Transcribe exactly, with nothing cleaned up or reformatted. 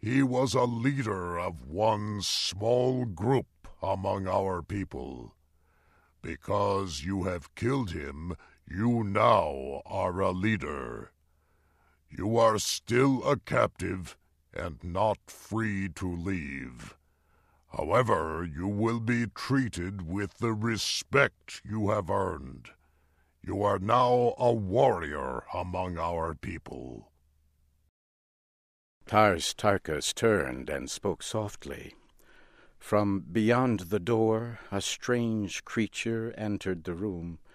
He was a leader of one small group among our people. Because you have killed him, you now are a leader. You are still a captive and not free to leave. However, you will be treated with the respect you have earned. You are now a warrior among our people." Tars Tarkas turned and spoke softly. From beyond the door, a strange creature entered the room.